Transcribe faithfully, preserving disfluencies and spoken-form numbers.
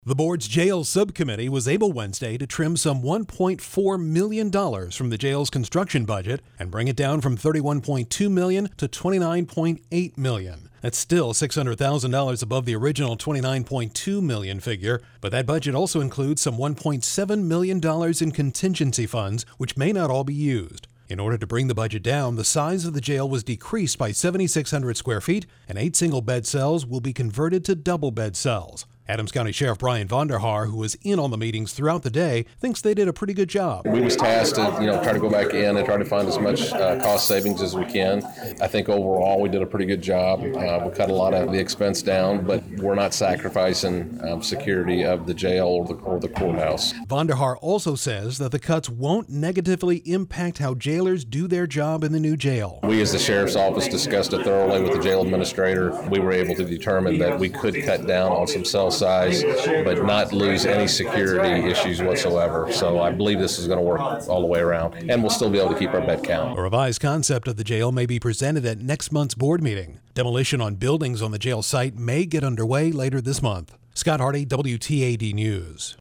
The board's jail subcommittee was able Wednesday to trim some one point four million dollars from the jail's construction budget and bring it down from thirty-one point two million dollars to twenty-nine point eight million dollars. That's still six hundred thousand dollars above the original twenty-nine point two million dollars figure, but that budget also includes some one point seven million dollars in contingency funds, which may not all be used. In order to bring the budget down, the size of the jail was decreased by seven thousand six hundred square feet, and eight single-bed cells will be converted to double-bed cells. Adams County Sheriff Brian Vonderhaar, who was in on the meetings throughout the day, thinks they did a pretty good job. We was tasked to, you know, try to go back in and try to find as much uh, cost savings as we can. I think overall we did a pretty good job. Uh, we cut a lot of the expense down, but we're not sacrificing um, security of the jail or the, or the courthouse. Vonderhaar also says that the cuts won't negatively impact how jailers do their job in the new jail. We as the Sheriff's Office discussed it thoroughly with the jail administrator. We were able to determine that we could cut down on some cell size, but not lose any security issues whatsoever. So I believe this is going to work all the way around, and we'll still be able to keep our bed count. A revised concept of the jail may be presented at next month's board meeting. Demolition on buildings on the jail site may get underway later this month. Scott Hardy, W T A D News.